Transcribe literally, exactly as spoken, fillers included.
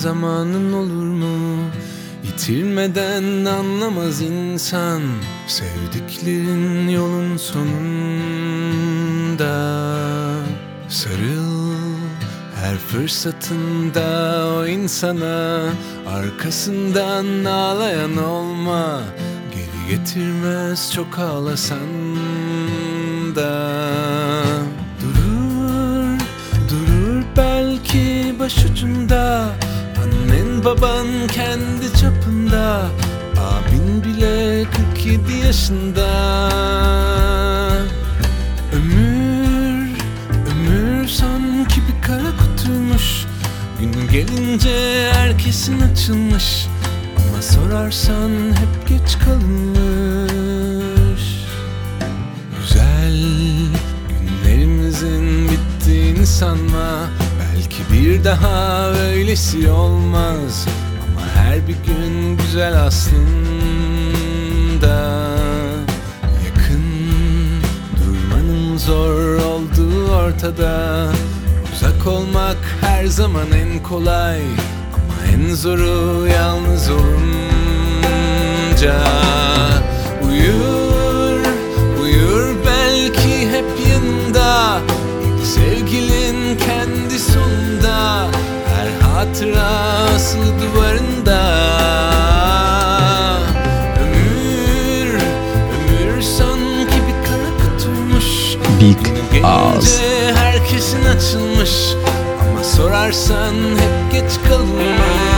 zamanın olur mu? Yitirmeden anlamaz insan sevdiklerin yolun sonunda. Sarıl her fırsatında o insana, arkasından ağlayan olma, geri getirmez çok ağlasan da. Durur, durur belki başucunda, annen baban kendi çapında, abin bile kırk yedi yaşında. Ömür, ömür sanki bir kara kutuymuş, gün gelince herkesin açılmış, ama sorarsan hep geç kalınmış. Güzel günlerimizin bittiğini sanma, belki bir daha öylesi olmaz, ama her bir gün güzel aslında. Yakın durmanın zor olduğu ortada, uzak olmak her zaman en kolay, ama en zoru yalnız olunca. Uyur, uyur belki hep yanında, sevgilin kendi sonunda, her hatıra asılı duvarında. Ömür, ömür sanki bir kara kutuymuş, Big günü Ağız. gelince herkesin açılmış, ama sorarsan hep geç kalınmış.